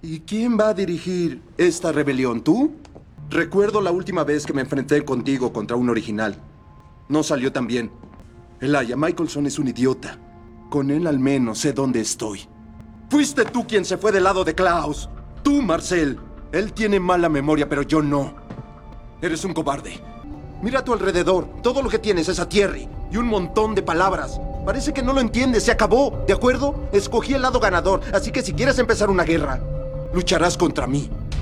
¿Y quién va a dirigir esta rebelión? ¿Tú? Recuerdo la última vez que me enfrenté contigo contra un original. No salió tan bien. Elijah Michelson es un idiota. Con él al menos sé dónde estoy. Fuiste tú quien se fue del lado de Klaus. Tú, Marcel. Él tiene mala memoria, pero yo no. Eres un cobarde. Mira a tu alrededor. Todo lo que tienes es a Thierry y un montón de palabras. Parece que no lo entiendes. Se acabó, ¿de acuerdo? Escogí el lado ganador, así que si quieres empezar una guerra, lucharás contra mí.